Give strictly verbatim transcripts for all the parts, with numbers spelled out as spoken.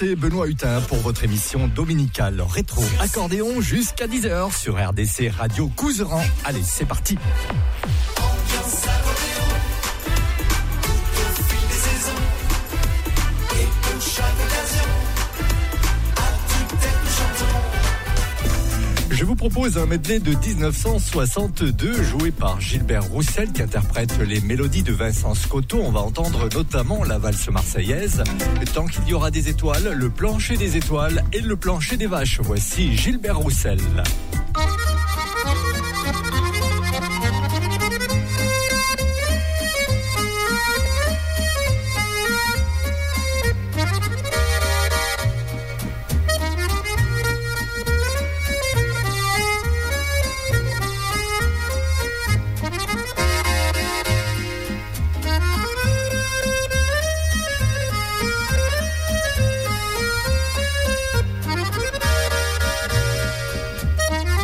c'est Benoît Hutin pour votre émission dominicale rétro accordéon jusqu'à dix heures sur R D C Radio Couseran. Allez, c'est parti. Je vous propose un medley de dix-neuf cent soixante-deux joué par Gilbert Roussel qui interprète les mélodies de Vincent Scotto. On va entendre notamment la valse marseillaise. Tant qu'il y aura des étoiles, le plancher des étoiles et le plancher des vaches. Voici Gilbert Roussel. Thank you.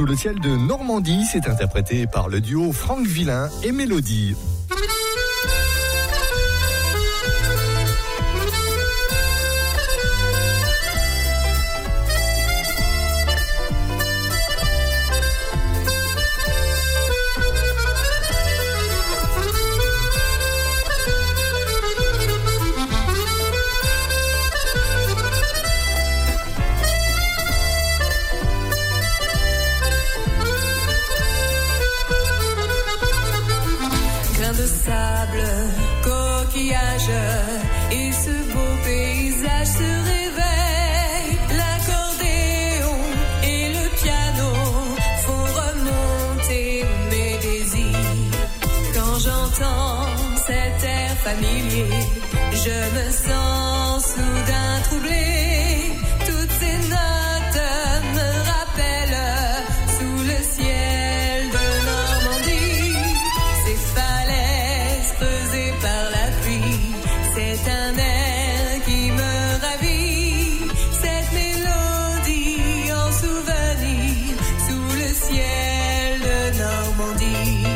Sous le ciel de Normandie, c'est interprété par le duo Franck Villain et Mélodie. Et ce beau paysage se réveille. L'accordéon et le piano font remonter mes désirs. Quand j'entends cet air familier, je me sens soudain troublée. Toutes ces notes me rappellent sous le ciel de Normandie ces falaises creusées par la pluie. C'est un air qui me ravit, cette mélodie en souvenir sous le ciel de Normandie.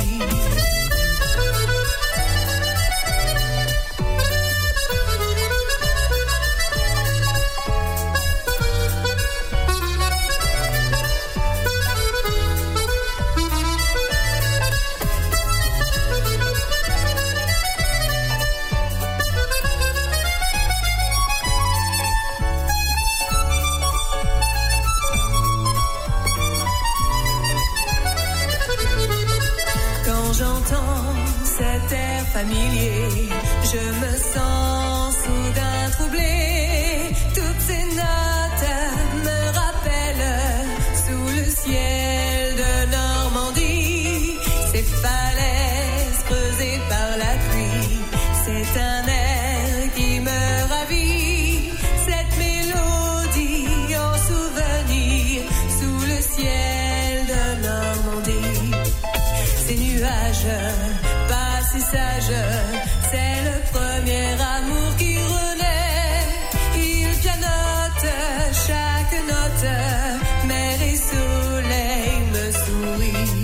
Cet air familier, je me sens soudain troublée. Toutes ces notes me rappellent sous le ciel de Normandie ces falaises creusées par la pluie. C'est un air qui me ravit, cette mélodie en souvenir sous le ciel de Normandie. Ces nuages si sage, c'est le premier amour qui renaît. Il pianote chaque note, mer et soleil me sourient.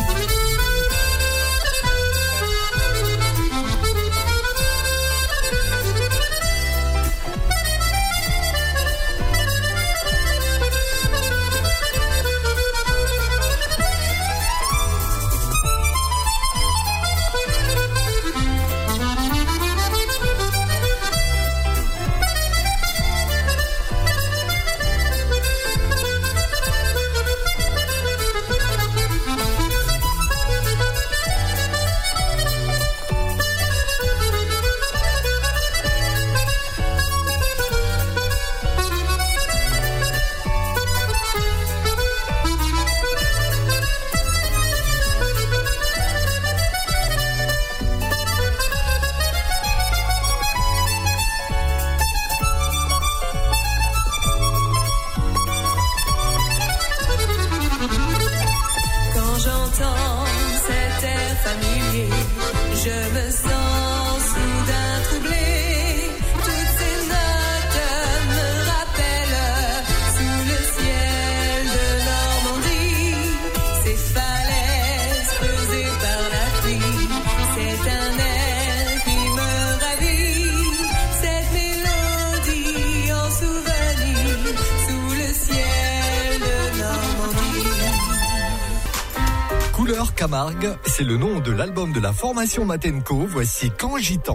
Camargue, c'est le nom de l'album de la formation Matenco. Voici Quand Gitan.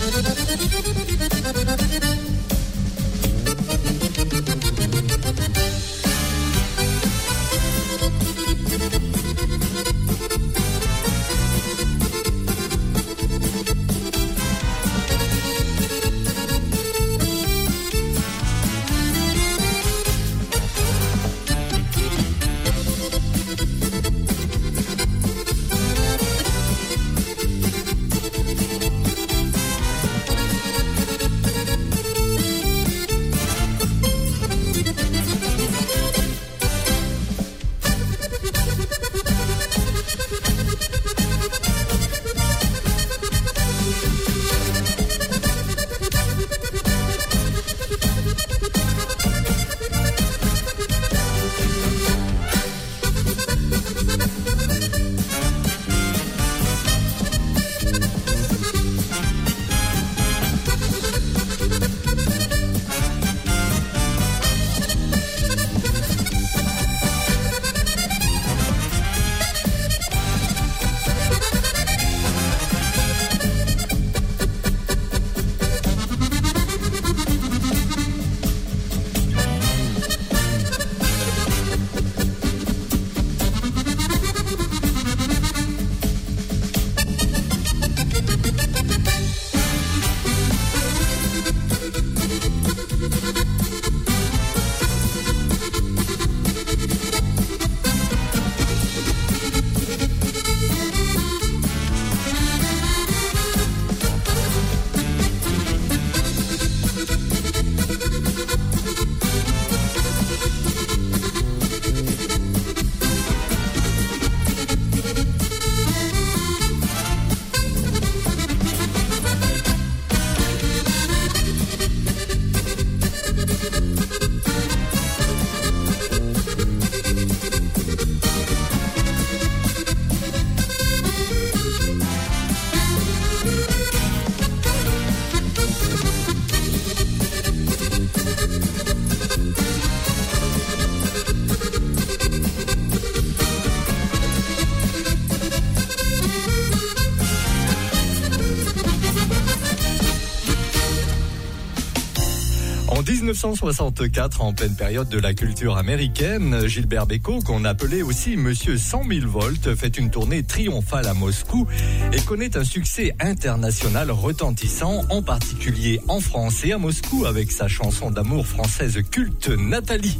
dix-neuf cent soixante-quatre, en pleine période de la culture américaine, Gilbert Bécaud, qu'on appelait aussi Monsieur cent mille volts, fait une tournée triomphale à Moscou et connaît un succès international retentissant, en particulier en France et à Moscou avec sa chanson d'amour française culte Nathalie.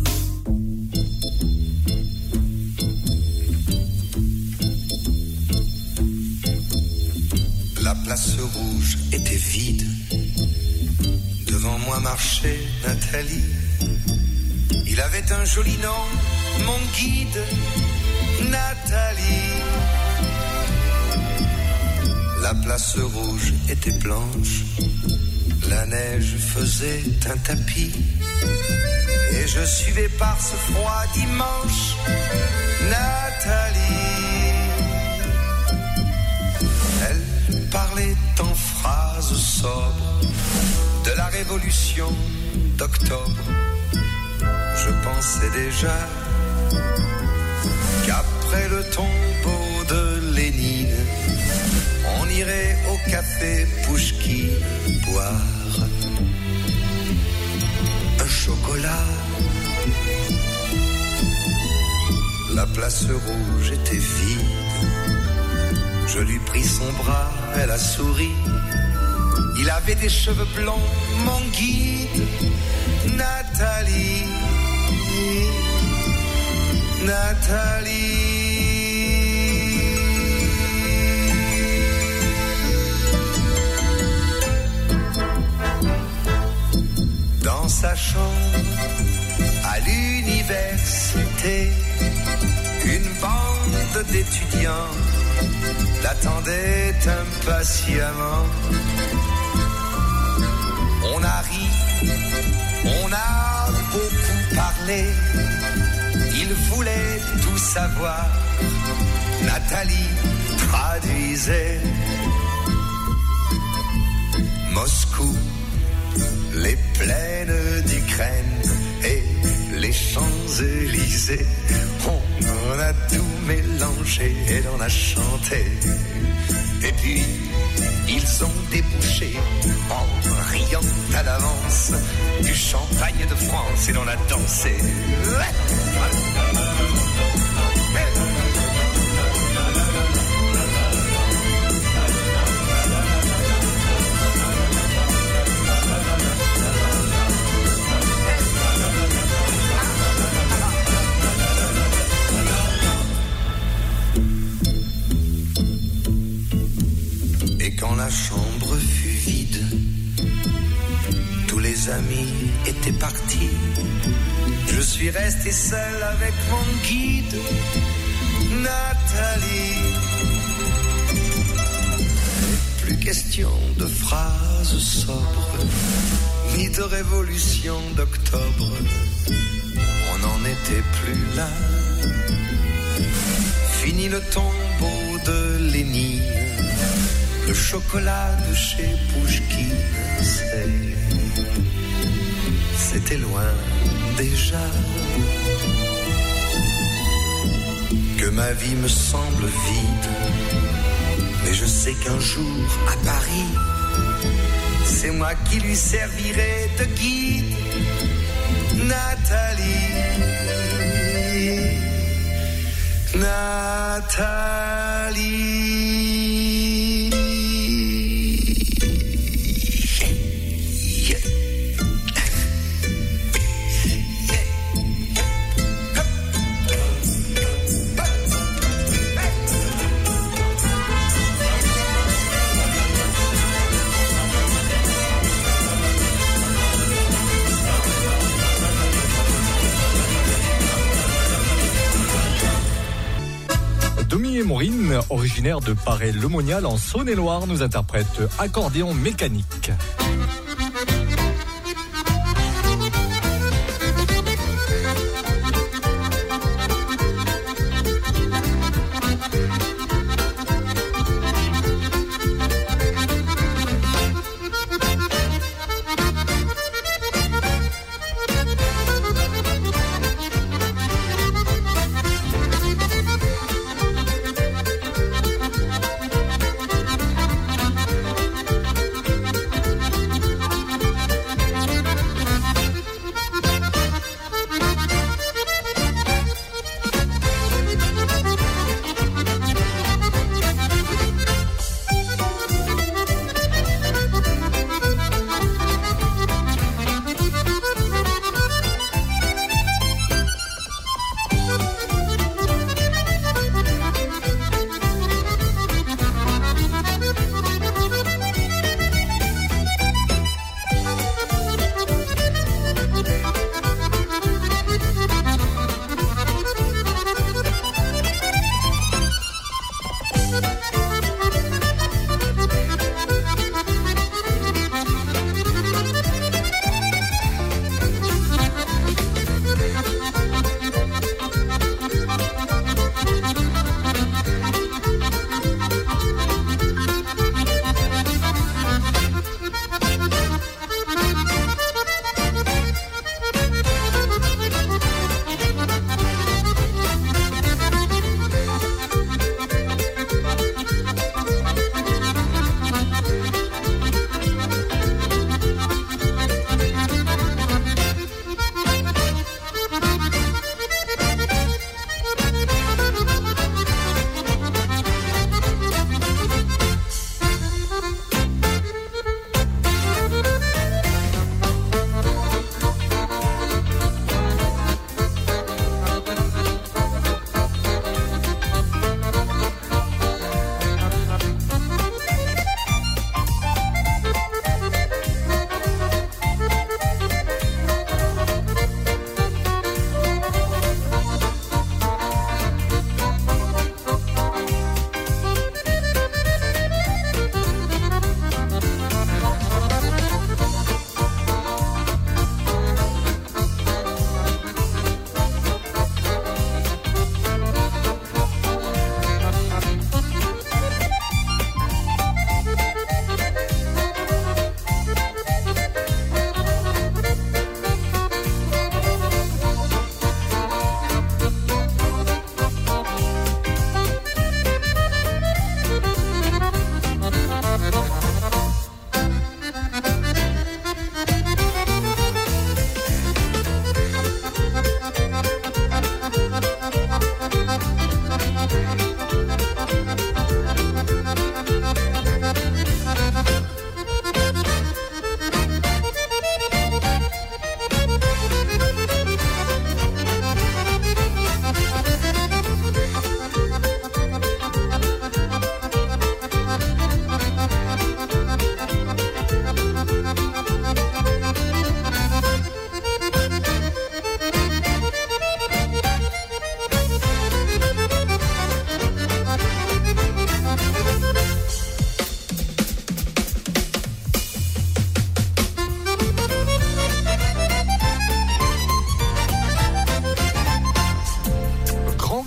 La place rouge était vide. Devant moi marchait Nathalie. Il avait un joli nom, mon guide, Nathalie. La place rouge était blanche, la neige faisait un tapis, et je suivais par ce froid dimanche Nathalie. Elle parlait en phrases sobres de la révolution d'octobre. Je pensais déjà qu'après le tombeau de Lénine, on irait au café Pouchki boire un chocolat. La place rouge était vide. Je lui pris son bras, elle a souri. Il avait des cheveux blonds, mon guide, Nathalie, Nathalie. Dans sa chambre, à l'université, une bande d'étudiants l'attendait impatiemment. On a ri, on a beaucoup parlé, il voulait tout savoir. Nathalie traduisait. Moscou, les plaines d'Ukraine et les Et puis, ils ont débouché, en riant à l'avance, du champagne de France et l'on a dansé. Quand la chambre fut vide, tous les amis étaient partis. Je suis resté seul avec mon guide, Nathalie. Plus question de phrases sobres, ni de révolution d'octobre. On n'en était plus là. Fini le tombeau de Lénine, le chocolat de chez Pouchkine, c'était loin déjà. Que ma vie me semble vide, mais je sais qu'un jour à Paris, c'est moi qui lui servirai de guide, Nathalie, Nathalie. Domi et Maureen, originaires de Paray-le-Monial en Saône-et-Loire, nous interprètent Accordéon mécanique.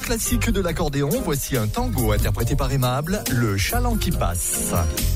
classique de l'accordéon, voici un tango interprété par Aimable, le chaland qui passe.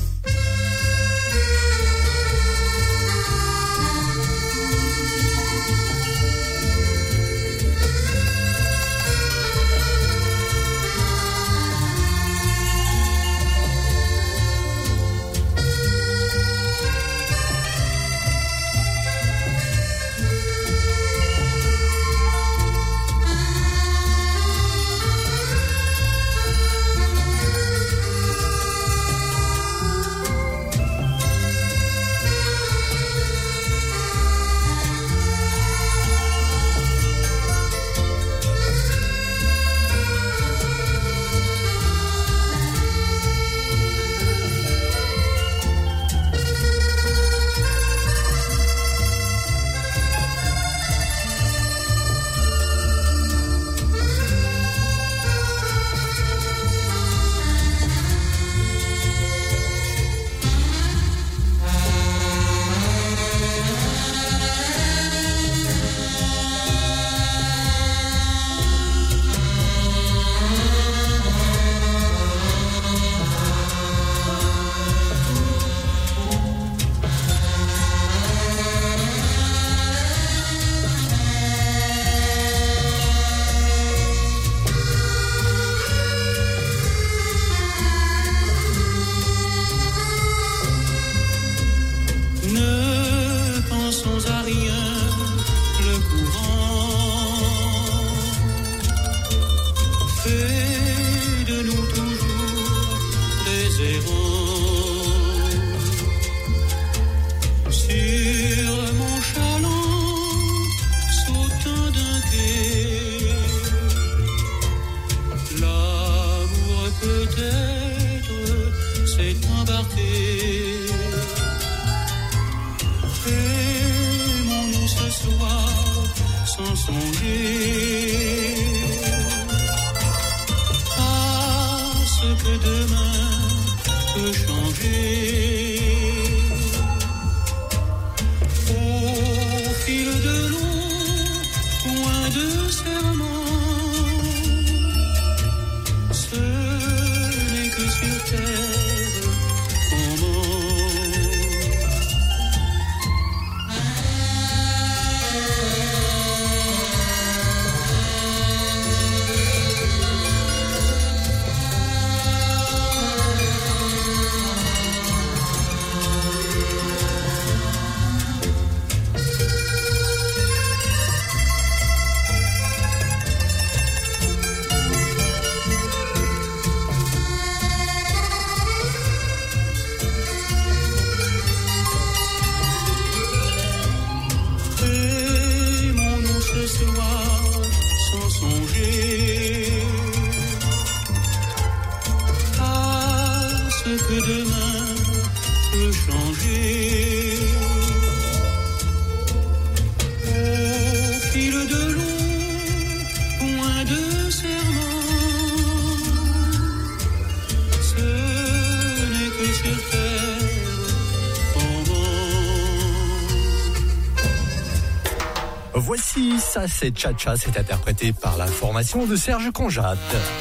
Voici Ça c'est Cha-Cha, c'est interprété par la formation de Serge Conjat.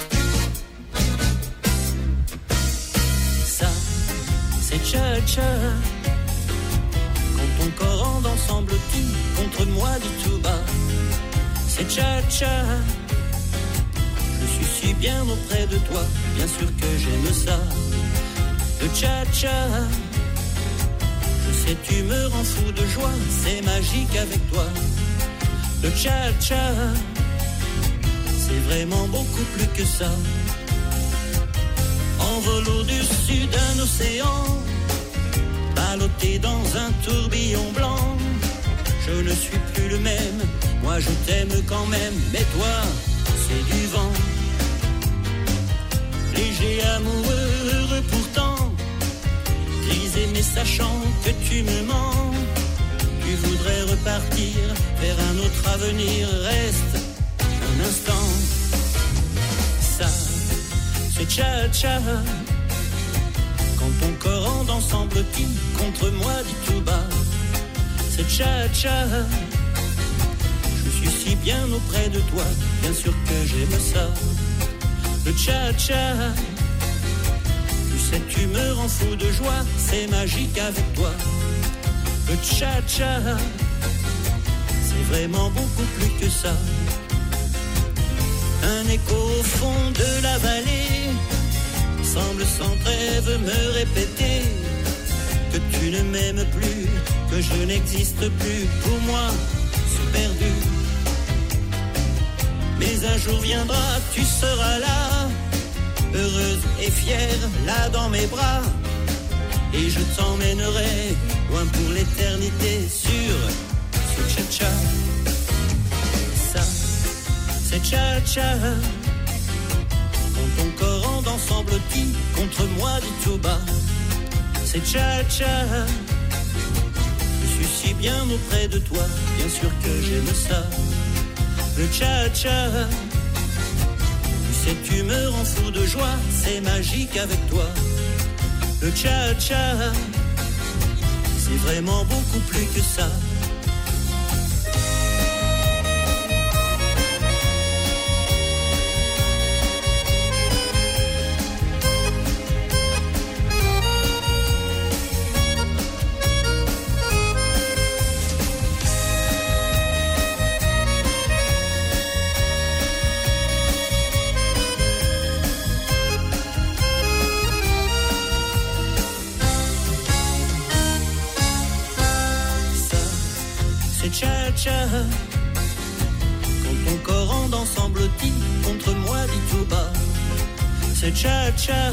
Ça c'est Cha-Cha, quand ton corps en danse semble-t-il contre moi dit tout bas. C'est Cha-Cha, je suis si bien auprès de toi, bien sûr que j'aime ça. Le Cha-Cha, je sais tu me rends fou de joie, c'est magique avec toi. Le Cha-Cha, c'est vraiment beaucoup plus que ça. Envol au-dessus d'un océan, ballotté dans un tourbillon blanc. Je ne suis plus le même, moi je t'aime quand même. Mais toi, c'est du vent, léger, amoureux, heureux pourtant, grisé mais sachant que tu me mens. Tu voudrais repartir vers un autre avenir. Reste un instant. Ça, c'est Cha-Cha, quand ton corps en danse semble-t-il contre moi dit tout bas. C'est Cha-Cha, je suis si bien auprès de toi, bien sûr que j'aime ça. Le cha-cha, tu sais tu me rends fou de joie, c'est magique avec toi. Le cha-cha, c'est vraiment beaucoup plus que ça. Un écho au fond de la vallée semble sans trêve me répéter que tu ne m'aimes plus, que je n'existe plus. Pour moi, je suis perdu. Mais un jour viendra, tu seras là, heureuse et fière, là dans mes bras. Et je t'emmènerai loin pour l'éternité sur ce cha-cha. Ça, c'est cha-cha. Quand ton corps en danse en blotti contre moi dit tout bas. C'est cha-cha. Je suis si bien auprès de toi, bien sûr que j'aime ça. Le cha-cha, tu sais tu me rends fou de joie, c'est magique avec toi. Le cha-cha, c'est vraiment beaucoup plus que ça. Cha-cha, quand ton corps en danse en blotti contre moi dit tout bas. C'est cha-cha,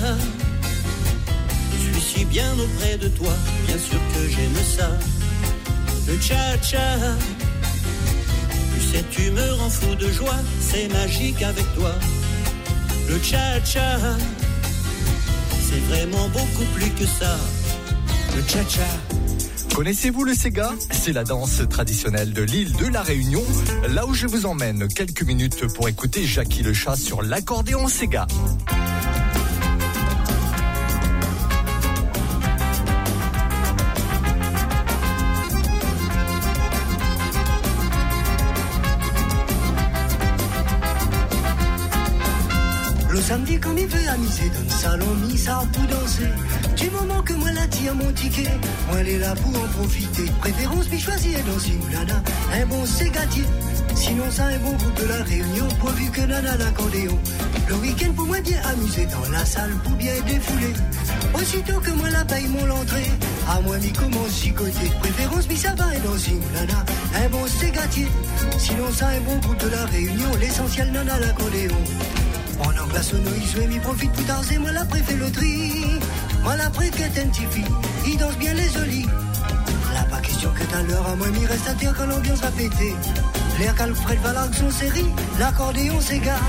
je suis si bien auprès de toi, bien sûr que j'aime ça. Le cha-cha, tu sais tu me rends fou de joie, c'est magique avec toi. Le cha-cha, c'est vraiment beaucoup plus que ça. Le cha-cha. Connaissez-vous le Sega ? C'est la danse traditionnelle de l'île de la Réunion, là où je vous emmène quelques minutes pour écouter Jackie le chat sur l'accordéon Sega. Le samedi quand il veut amuser dans le salon, mis ça pour danser. Du moment que moi la tire mon ticket, moi elle est là pour en profiter. Préférence puis choisir dans Simulana, un bon ségatier. Sinon ça un bon groupe de la Réunion, pourvu que nana l'accordéon. Le week-end pour moi bien amuser dans la salle pour bien défouler. Aussitôt que moi la paye mon l'entrée, à moi m'y commence chicoter. Préférence puis ça va dans Simulana, un bon ségatier. Sinon ça un bon groupe de la Réunion, l'essentiel nana l'accordéon. Pendant que la sonoise m'y profite pour danser, moi la préfère le tri. Moi la préfère un petit fille, il danse bien les olis. Là pas question que t'as l'heure à moi m'y reste à dire quand l'ambiance va péter. L'air qu'Alfred Valargue son série, l'accordéon s'égare.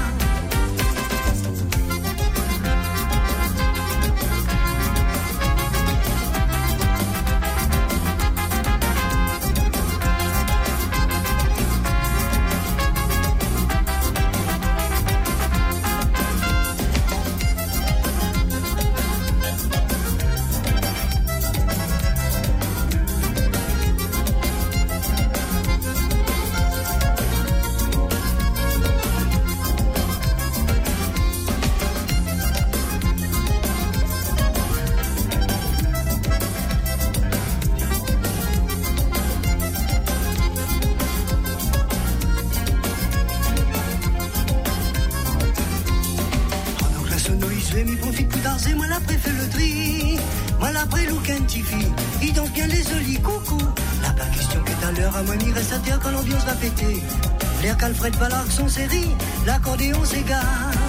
L'air qu'Alfred Valargue son série, l'accordéon s'égare.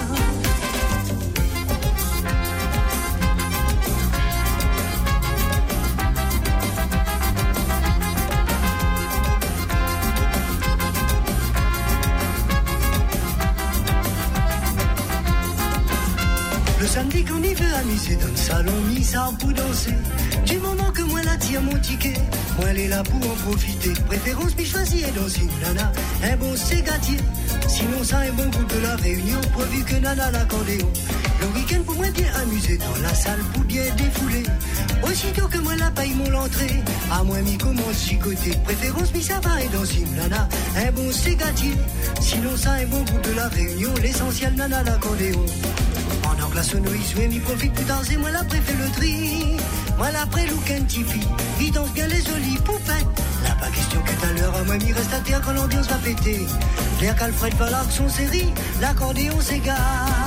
Le samedi quand il veut amuser dans le salon, mis ça pour danser. Du moment que moi la tire mon ticket, moi elle est là pour en profiter. Préférence puis choisir dans une nana, un bon ségatier. Sinon ça un bon groupe de la Réunion, pourvu que nana l'accordéon. Le week-end pour moi bien amusé dans la salle pour bien défouler. Aussitôt que moi la paye mon l'entrée, à moi mi commence chicoter. Préférence mi ça va et dans une nana, un bon ségatier. Sinon ça un bon groupe de la réunion, l'essentiel nana l'accordéon. Pendant que la sonorie jouait, mi profite pour danser, moi la préfère le tri. Moi la pré-look un petit fille, il danse bien les jolies poupettes. Là pas question que tout à l'heure, à moi mi reste à terre quand l'ambiance va péter. L'air qu'Alfred va l'action série, l'accordéon s'égare.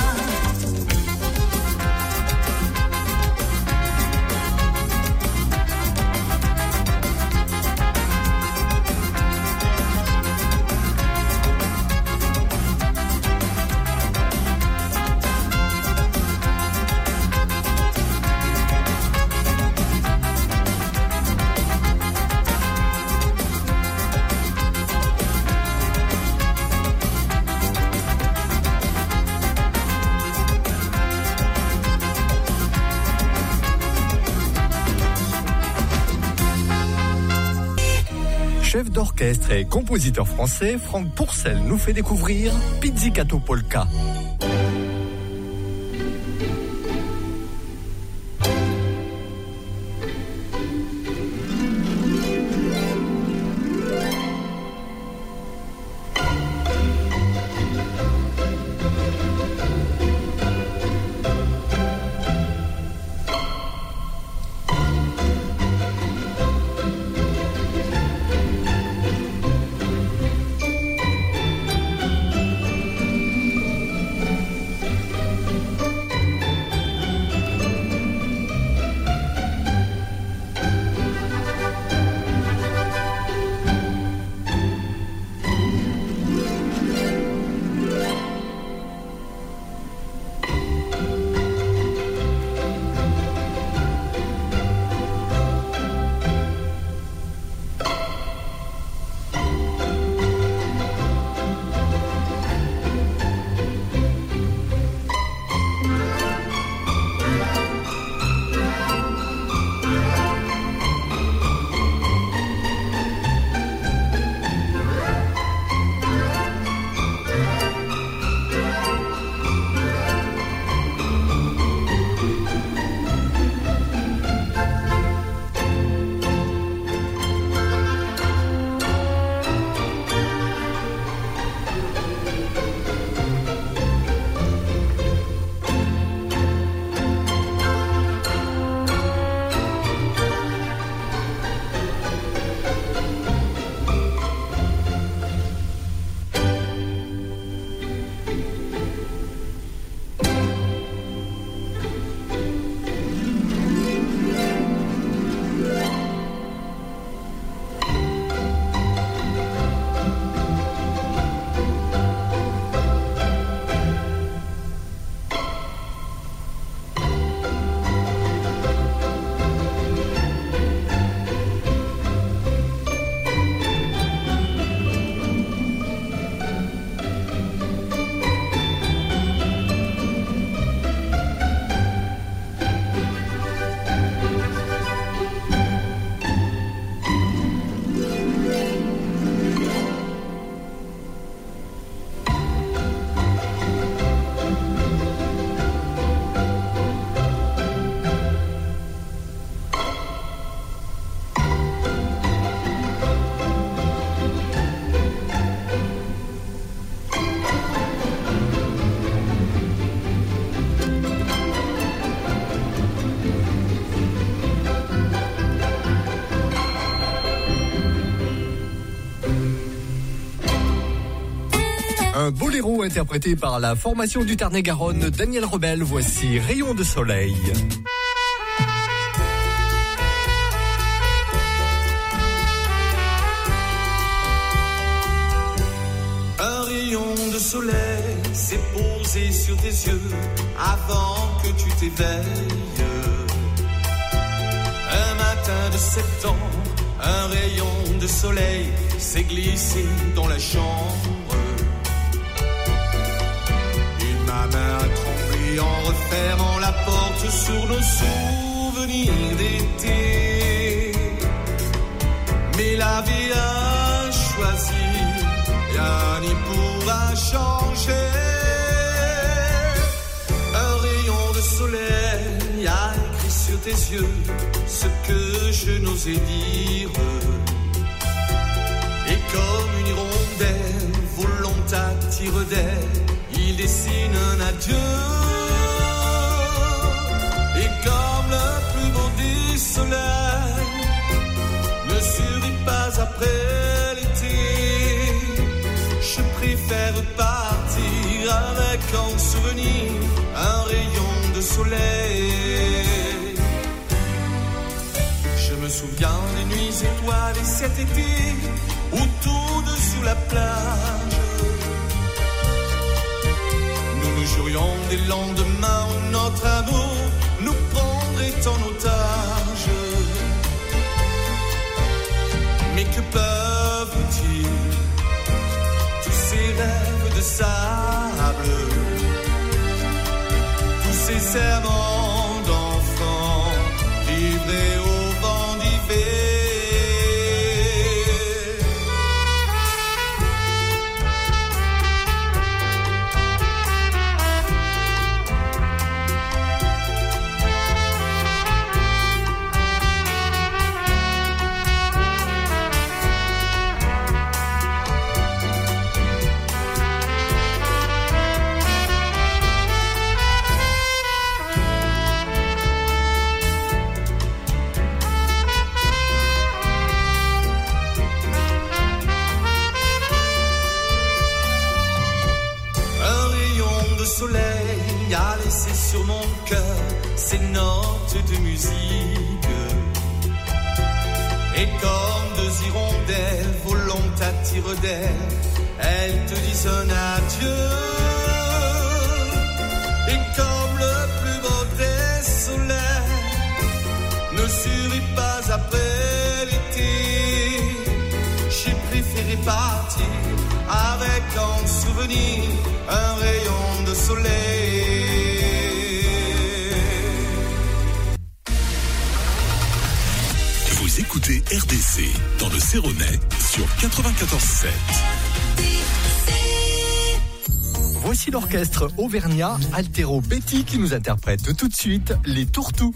Chef d'orchestre et compositeur français, Franck Pourcel nous fait découvrir Pizzicato Polka. Un boléro interprété par la formation du Tarn-et-Garonne, Daniel Rebel. Voici Rayon de soleil. Un rayon de soleil s'est posé sur tes yeux avant que tu t'éveilles. Un matin de septembre, un rayon de soleil s'est glissé dans la chambre. Ma main a tremblé en refermant la porte sur nos souvenirs d'été. Mais la vie a choisi, rien n'y pourra changer. Un sur tes yeux ce que je n'osais dire. Et comme une hirondelle volant à tire d'aile, il dessine un adieu. Et comme le plus beau des soleils ne survit pas après l'été, je préfère partir avec en souvenir un rayon de soleil. Je me souviens des nuits étoilées cet été, où tout dessous la plage nous nous jurions des lendemains où notre amour nous prendrait en otage. Mais que peuvent-ils, tous ces rêves de sable, tous ces serments d'enfants livrés au vent d'hiver? Soleil a laissé sur mon cœur ces notes de musique. Et comme deux hirondelles volant à tire d'aile, elles te disent un adieu. Et comme le plus beau des soleils ne survit pas après l'été, j'ai préféré partir avec en souvenir un rayon de soleil. Vous écoutez R D C dans le Céronais sur quatre-vingt-quatorze sept. Voici l'orchestre auvergnat Altero Betty qui nous interprète tout de suite les Tourtous.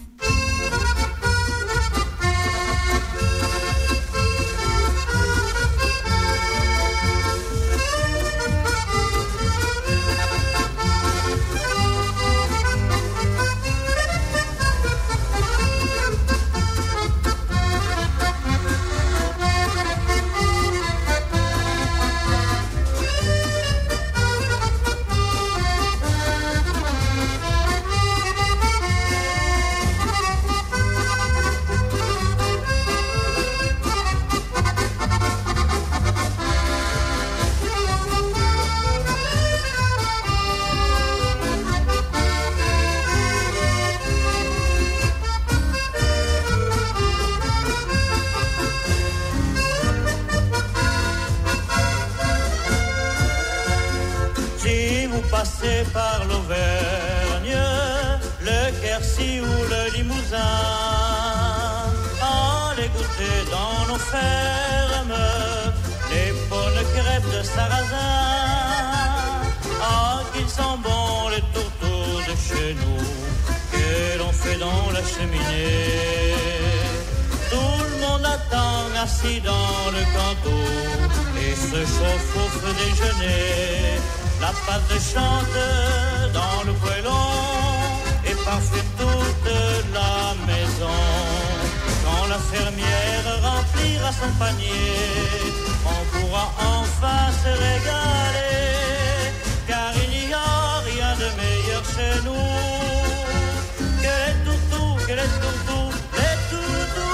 Par l'Auvergne, le Quercy ou le Limousin, allez goûter dans nos fermes les bonnes crêpes de sarrasin. Ah, qu'ils sont bons les tourteaux de chez nous, que l'on fait dans la cheminée. Tout le monde attend assis dans le canot et se chauffe au feu déjeuner. La pâte chante dans le poêlon et parfume toute la maison. Quand la fermière remplira son panier, on pourra enfin se régaler, car il n'y a rien de meilleur chez nous que les toutous, que les toutous, les toutous.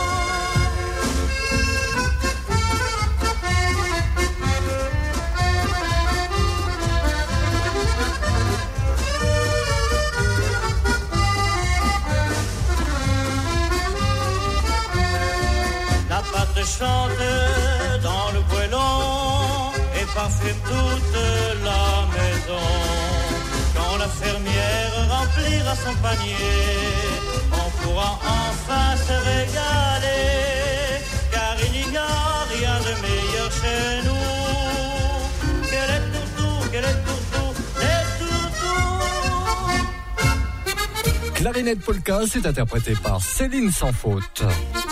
Chante dans le poêlon et parfume toute la maison. Quand la fermière remplira son panier, on pourra enfin se régaler, car il n'y a rien de meilleur chez nous que les toutous, que les toutous, les toutous. Clarinette Polka, c'est interprété par Céline Sans Faute.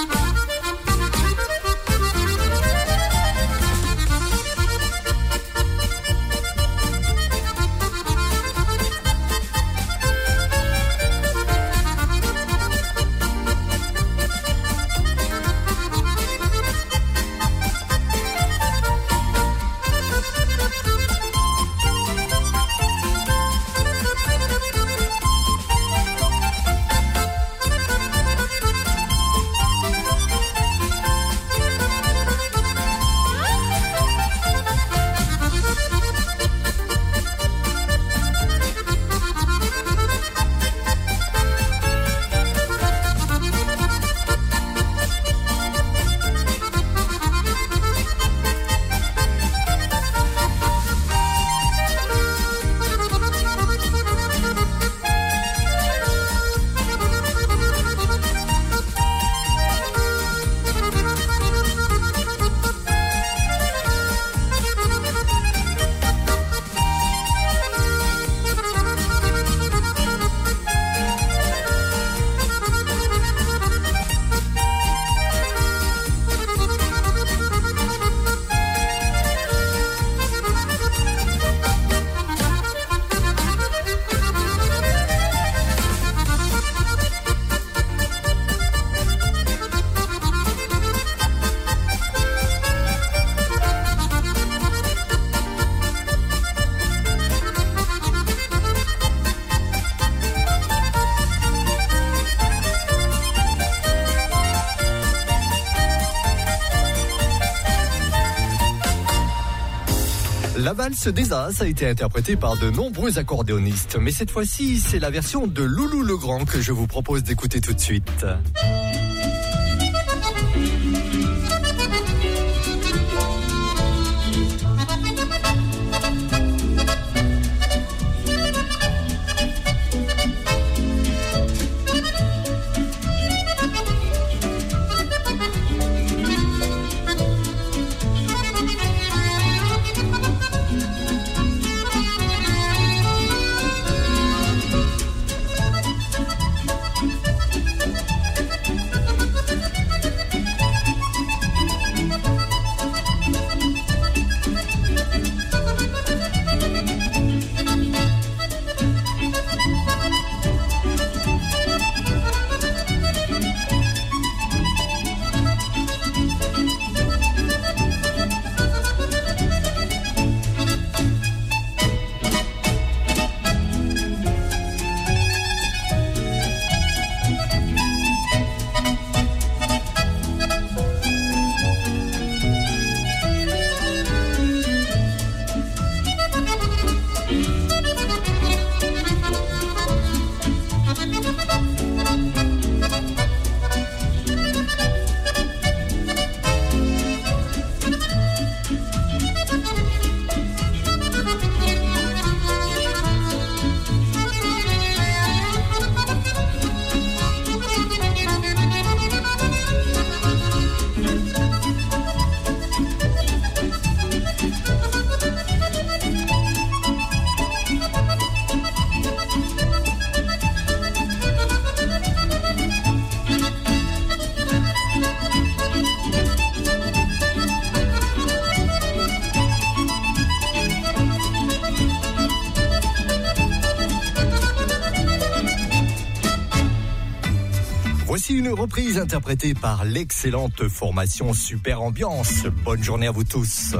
La valse des As a été interprétée par de nombreux accordéonistes, mais cette fois-ci, c'est la version de Loulou Legrand que je vous propose d'écouter tout de suite. Voici une reprise interprétée par l'excellente formation Super Ambiance. Bonne journée à vous tous.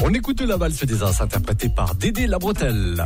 On écoute la valse des As interprétée par Dédé La Bretelle.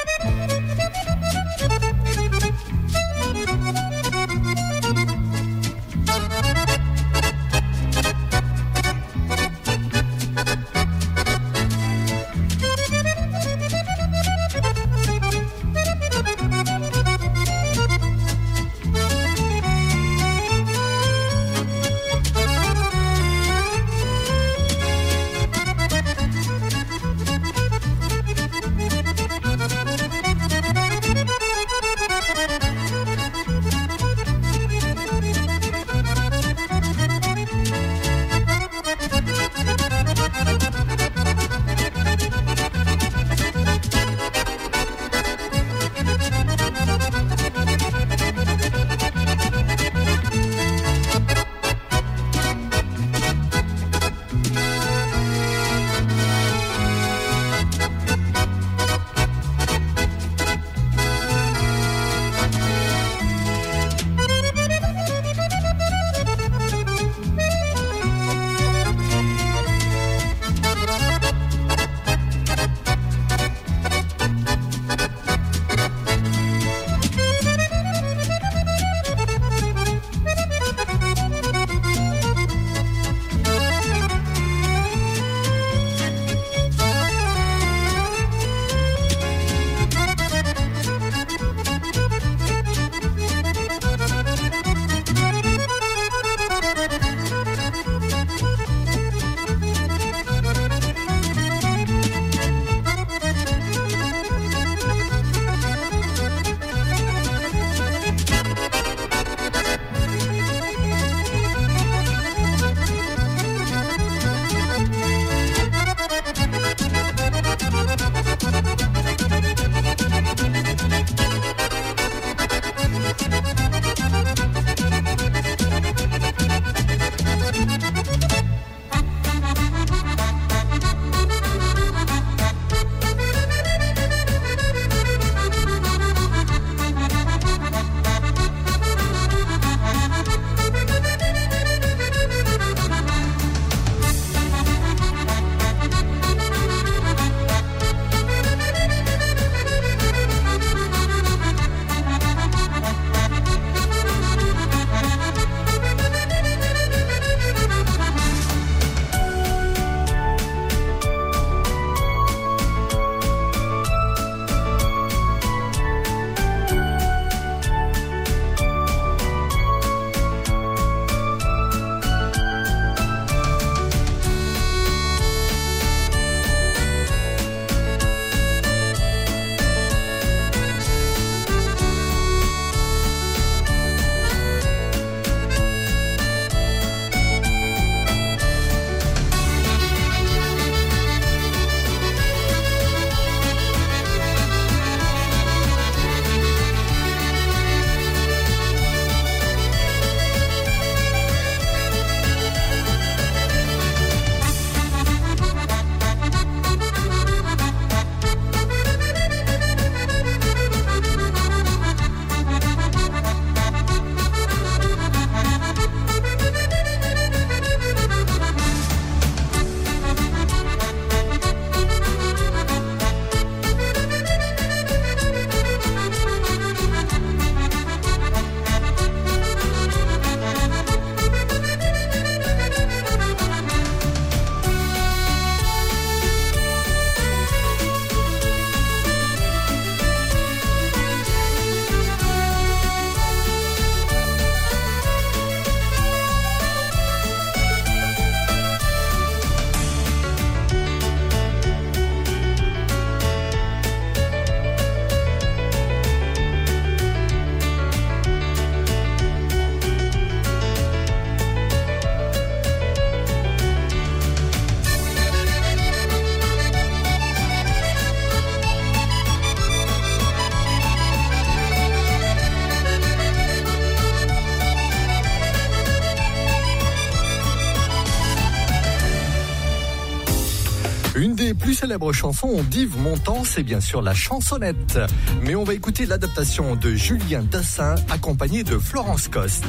Une des plus célèbres chansons d'Yves Montand, c'est bien sûr la chansonnette. Mais on va écouter l'adaptation de Julien Dassin, accompagné de Florence Coste.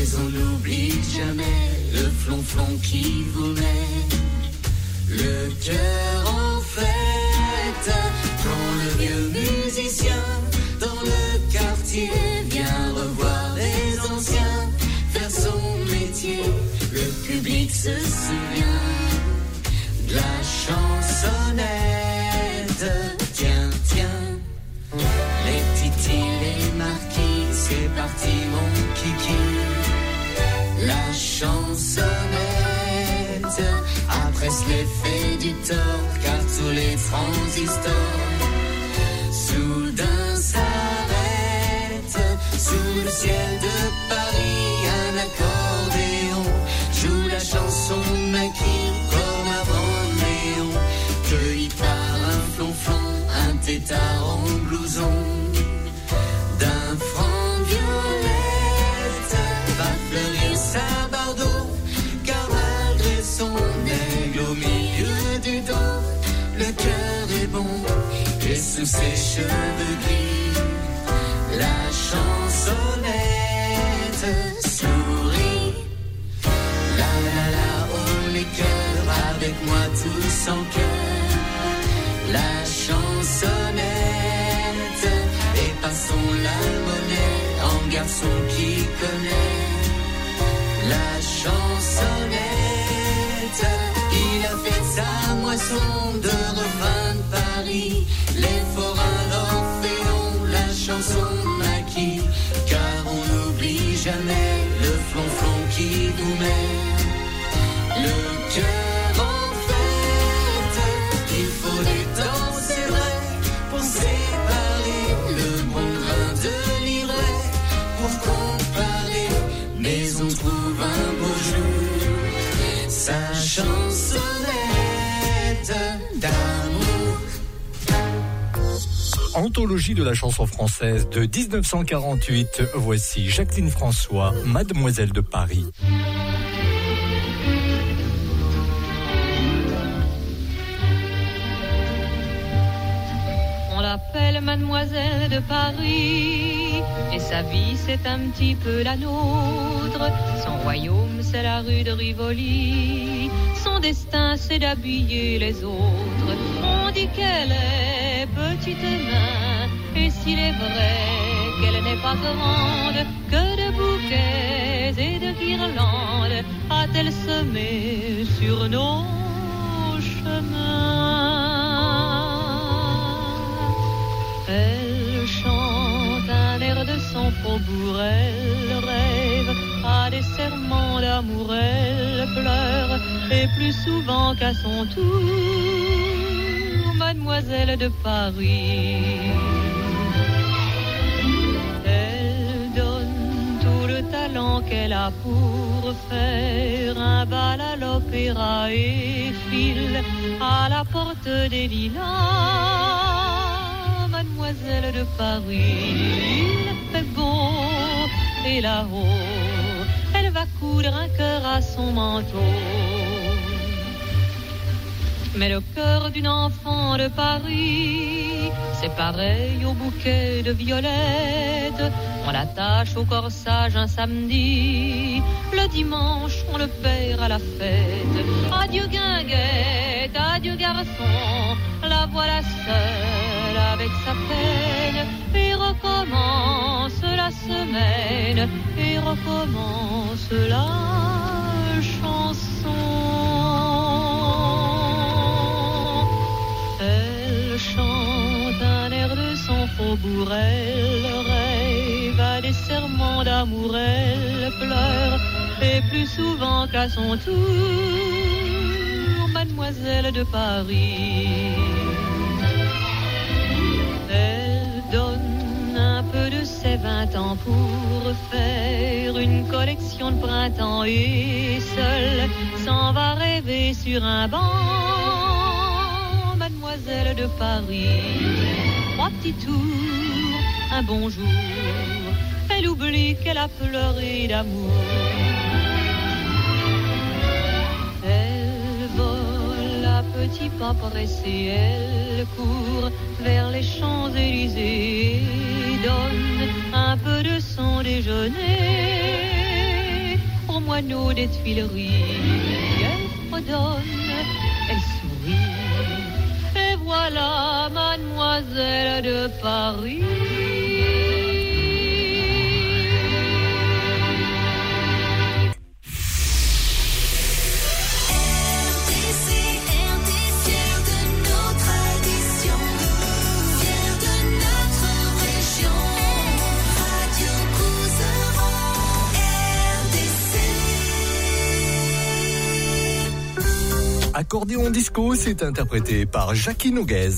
on n'oublie jamais le flonflon qui vous met le cœur en fête. Quand le vieux musicien dans le quartier vient revoir les anciens faire son métier, le public se souvient de la chansonnette. Tiens, tiens, les titis, les marquis, c'est parti mon kiki. La chansonnette, après l'effet du tort, car tous les transistors soudain s'arrêtent. Sous le ciel de Paris, un accordéon joue la chanson maquille comme avant néon, cueilli par un flonflon, un tétard en blouson. D'un franc violette va fleurir sa bardeau, car malgré son aigle au milieu du dos, le cœur est bon et sous ses cheveux gris, la chansonnette sourit. La la la, oh les cœurs, avec moi tous en cœur. La chansonnette, et passons la monnaie en garçon qui connaît. La chansonnette, il a fait sa moisson de refrain de Paris, les forains d'Orphéon, la chanson maquille, car on n'oublie jamais le flonflon qui vous met le cœur en fête. Il faut des temps, c'est vrai, pour séparer le bon grain de l'ivraie, pour comparer, mais on trouve un beau jour sa chansonnette d'amour. Anthologie de la chanson française de dix-neuf cent quarante-huit, voici Jacqueline François, Mademoiselle de Paris. On l'appelle Mademoiselle de Paris, et sa vie c'est un petit peu la nôtre. Son royaume c'est la rue de Rivoli, son destin c'est d'habiller les autres. On dit qu'elle est petite et mince, et s'il est vrai qu'elle n'est pas grande, que de bouquets et de guirlandes a-t-elle semé sur nos chemins. Elle chante un air de son faubourg, elle rêve à des serments d'amour, elle pleure, et plus souvent qu'à son tour, Mademoiselle de Paris. Elle donne tout le talent qu'elle a pour faire un bal à l'opéra et file à la porte des lilas. Mademoiselle de Paris, il fait beau, et là-haut, elle va coudre un cœur à son manteau. Mais le cœur d'une enfant de Paris, c'est pareil au bouquet de violettes. On l'attache au corsage un samedi, le dimanche on le perd à la fête. Adieu guinguette, adieu garçon, la voilà seule avec sa peine, et recommence la semaine, et recommence la chanson. Elle chante un air de son faubourg, elle rêve à des serments d'amour, elle pleure, et plus souvent qu'à son tour, Mademoiselle de Paris. Elle donne un peu de ses vingt ans pour faire une collection de printemps, et seule s'en va rêver sur un banc, Mademoiselle de Paris. Trois petits tours, un bonjour, elle oublie qu'elle a pleuré d'amour. Elle vole à petits pas pressés, elle court vers les Champs-Élysées, donne un peu de son déjeuner moineaux des Tuileries. Elle fredonne, elle sourit, et voilà mademoiselle de Paris. Accordéon disco, c'est interprété par Jackie Noguez.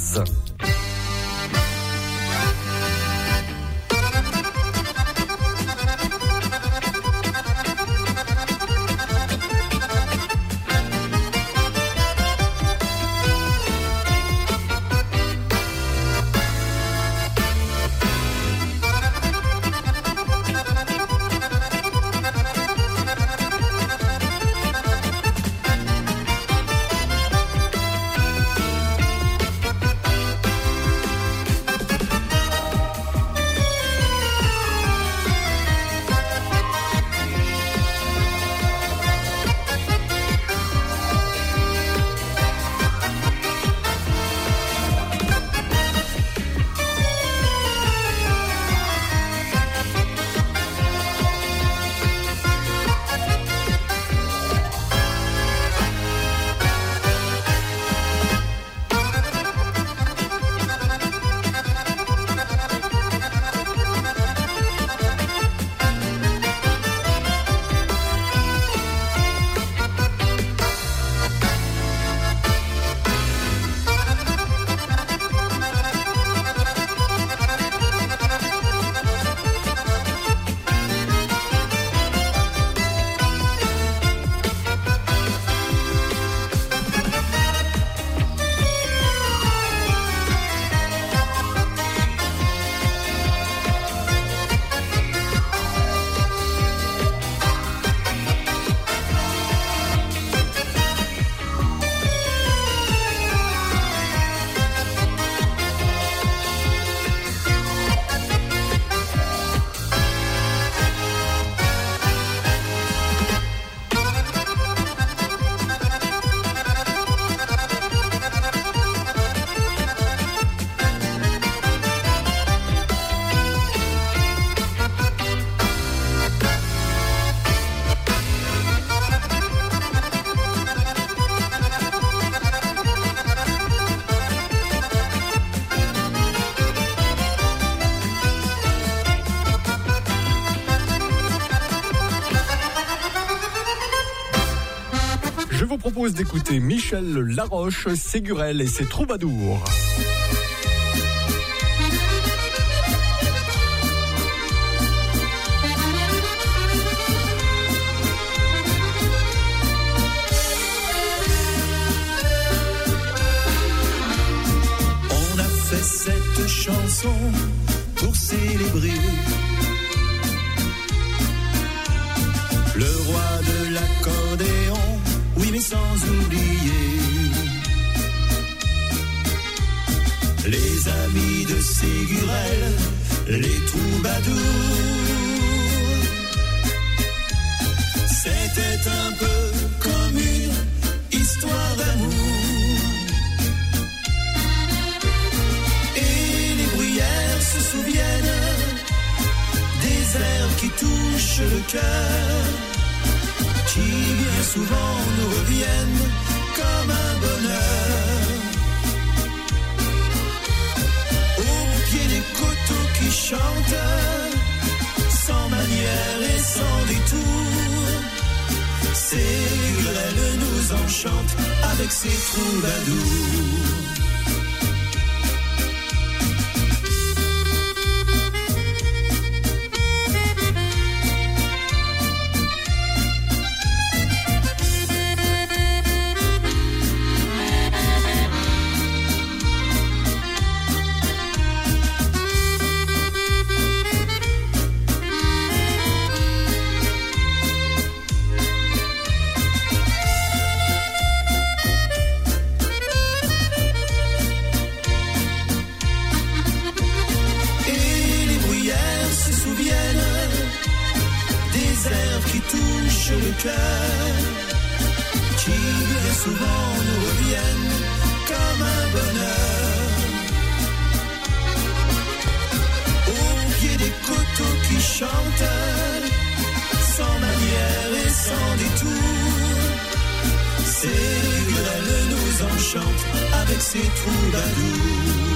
Je vous propose d'écouter Michel Laroche, Ségurel et ses troubadours. On a fait cette chanson pour célébrer le roi de l'accordéon. Oui, mais sans oublier les amis de Ségurel, les troubadours. C'était un peu comme une histoire d'amour. Et les bruyères se souviennent des airs qui touchent le cœur, qui bien souvent nous reviennent comme un bonheur. Au pied des coteaux qui chantent, sans manière et sans détour, Ségurel nous enchante avec ses troubadours. souvent nous reviennent comme un bonheur. Au pied des coteaux qui chantent, sans manière et sans détour, Cériguerelle nous enchante avec ses troubadours.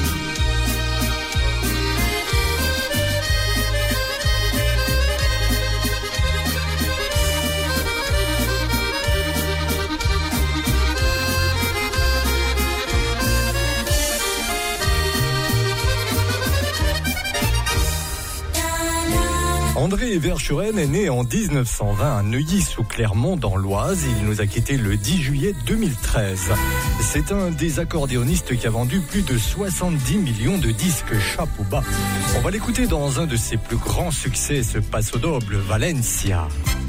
André Verschuren est né en dix-neuf cent vingt à Neuilly-sous-Clermont dans l'Oise. Il nous a quittés le dix juillet deux mille treize. C'est un des accordéonistes qui a vendu plus de soixante-dix millions de disques, chapeau bas. On va l'écouter dans un de ses plus grands succès, ce passo doble, Valencia.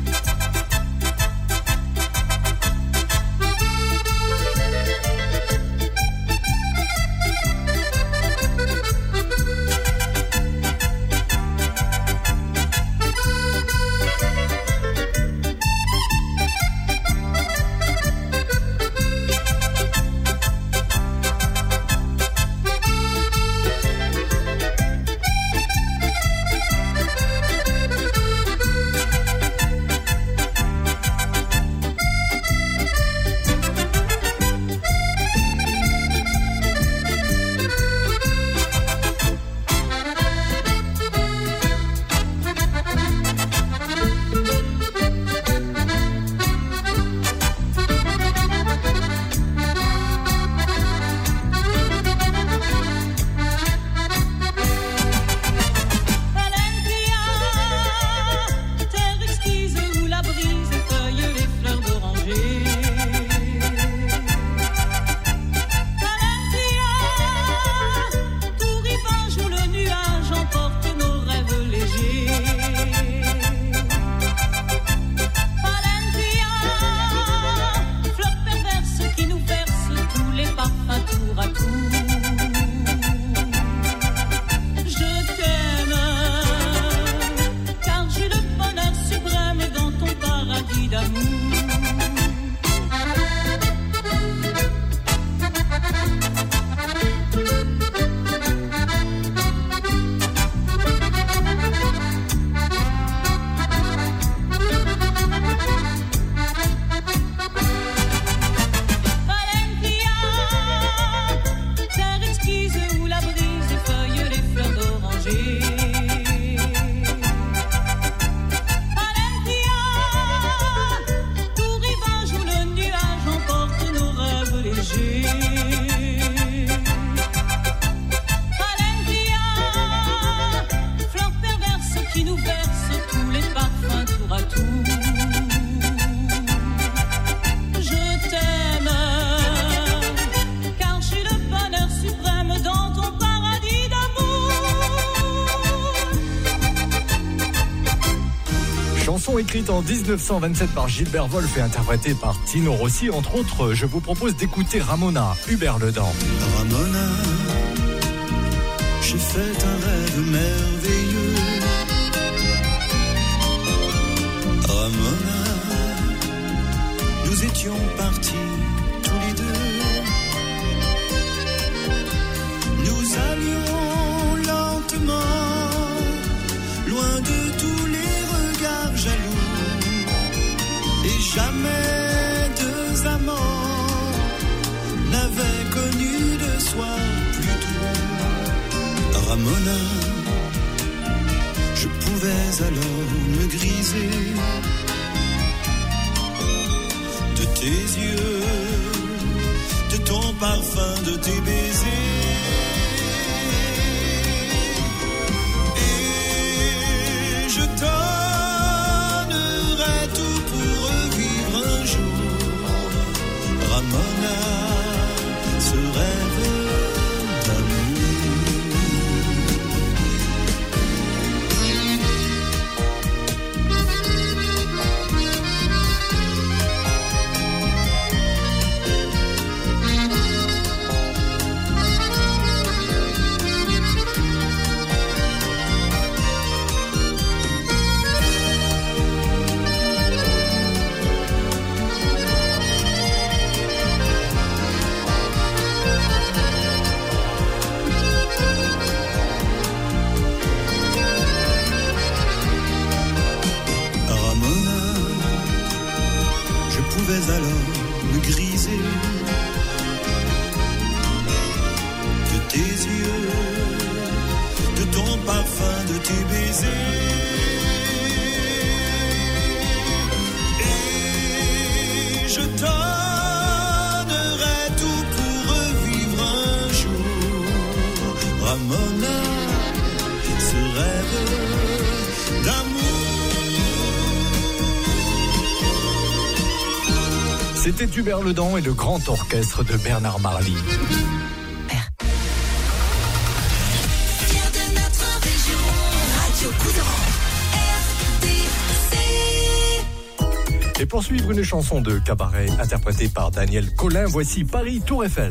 Écrite en dix-neuf cent vingt-sept par Gilbert Wolf et interprétée par Tino Rossi. Entre autres, je vous propose d'écouter Ramona, Hubert Ledan. Ramona, j'ai fait un rêve merveilleux. Ramona, nous étions partis tous les deux. Nous allions lentement, loin de tous les regards jaloux. Et jamais deux amants n'avaient connu de soir plus doux. Ramona, je pouvais alors me griser de tes yeux, de ton parfum, de tes baisers. Et je t'en Ramona, ce rêve grisé de tes yeux, de ton parfum, de tes baisers. Et je donnerai tout pour revivre un jour, Ramona, ce rêve d'amour. C'était Hubert Ledan et le grand orchestre de Bernard Marly. Et pour suivre une chanson de cabaret interprétée par Daniel Collin, voici Paris Tour Eiffel.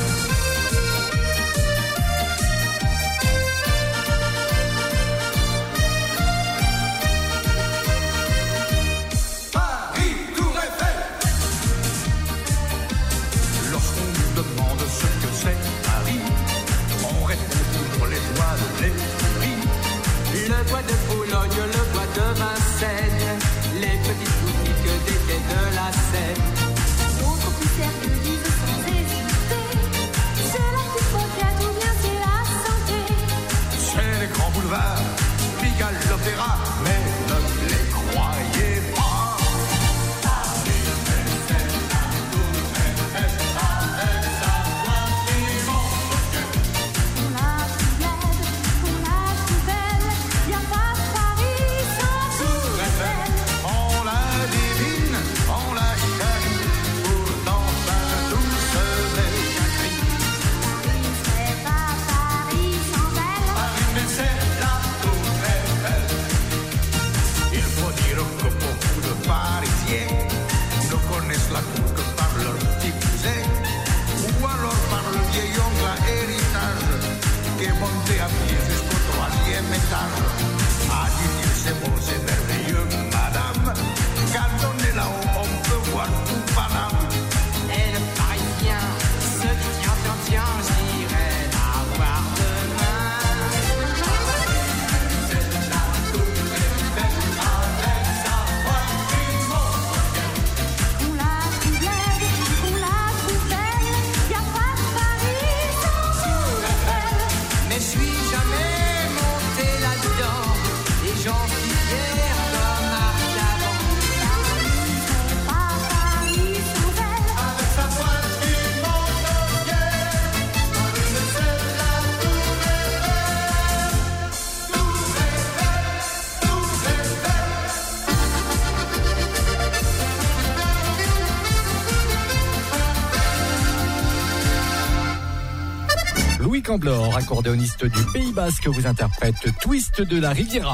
Louis Camblor, accordéoniste du Pays Basque, vous interprète Twist de la Riviera.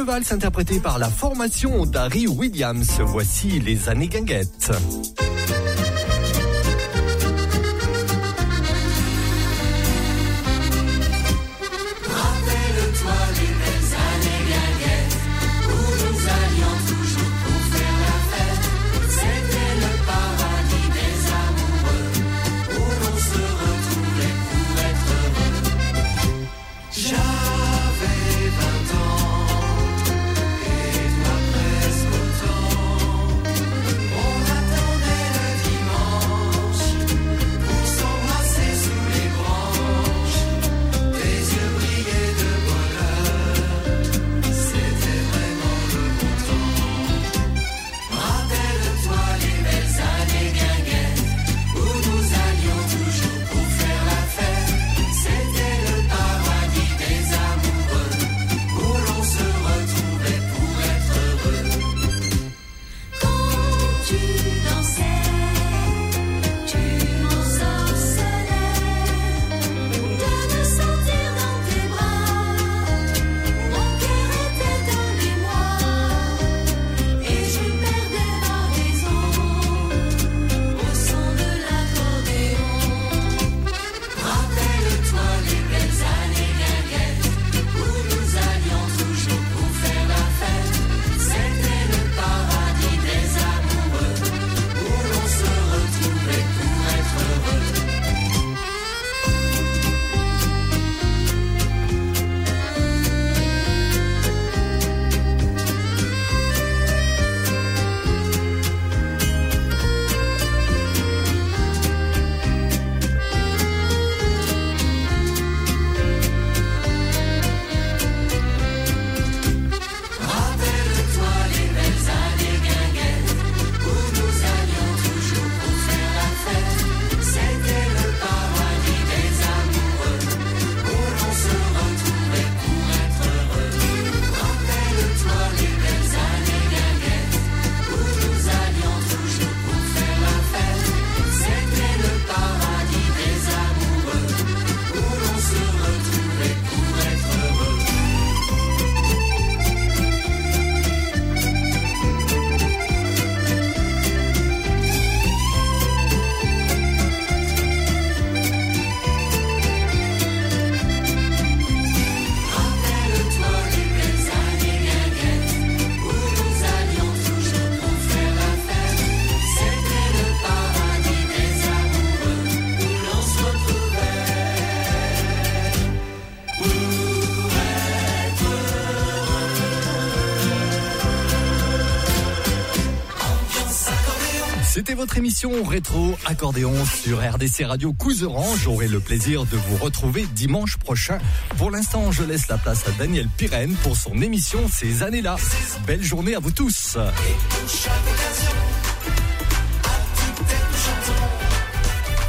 valses interprétées par la formation d'Harry Williams. Voici les années guinguettes. C'était votre émission Rétro Accordéon sur R D C Radio Couserans. J'aurai le plaisir de vous retrouver dimanche prochain. Pour l'instant, je laisse la place à Daniel Pirenne pour son émission Ces années-là. Belle journée à vous tous. Et pour chaque occasion.